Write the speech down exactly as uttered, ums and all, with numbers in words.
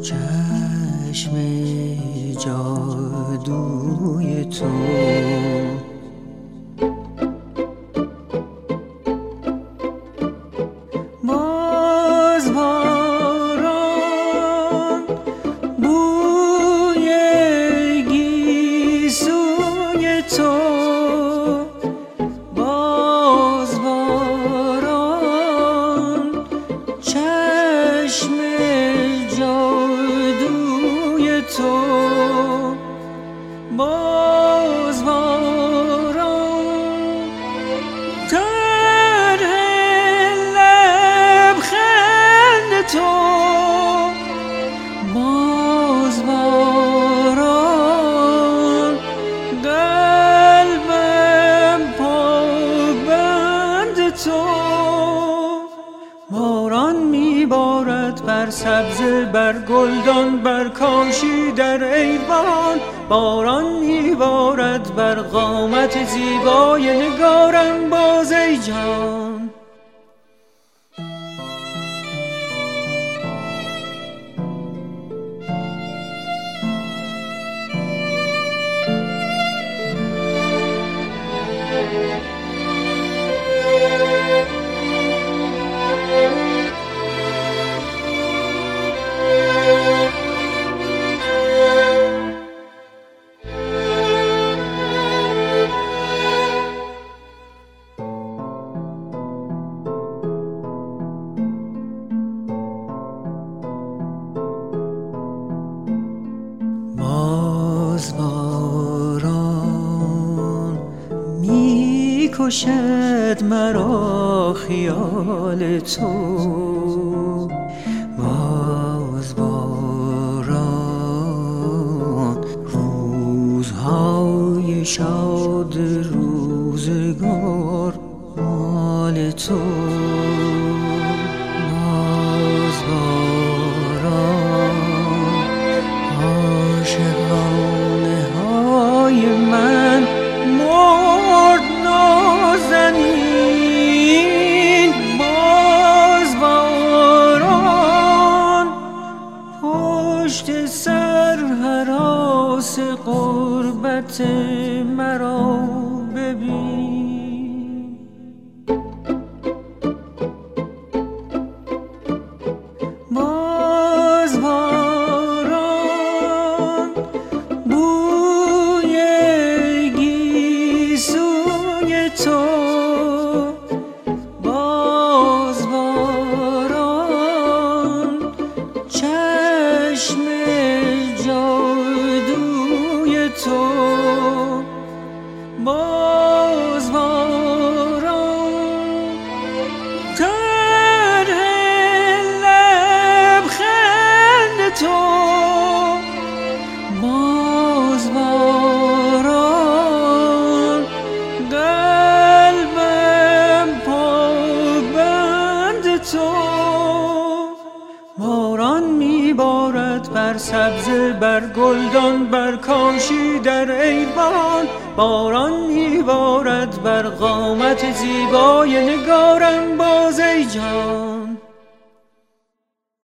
چشم جادوی تو باز باران بوی گیسوی تو باز باران چشم جادوی تو باز باران طرح لبخند تو باز باران قلبم پابند تو باران میبارد بر سبزه بر گلدان بر کاشی در ایوان باران میبارد بر قامت زیبای نگارم باز ای جان باز باران می کشد مرا خیال تو باز باران روزهای شاد روزگار مال تو باز باران عاشقانه های من مرد نازنین باز باران پشت سر هراس غربت مرا ببین باز باران بوی گیسوی تو باز باران چشم جادوی تو باز باران طرح لبخند تو باز باران قلبم پابند تو باران میبارد بر سبزه بر گلدان بر کاشی در ایوان باران میبارد بر قامت زیبای نگارم باز ای جان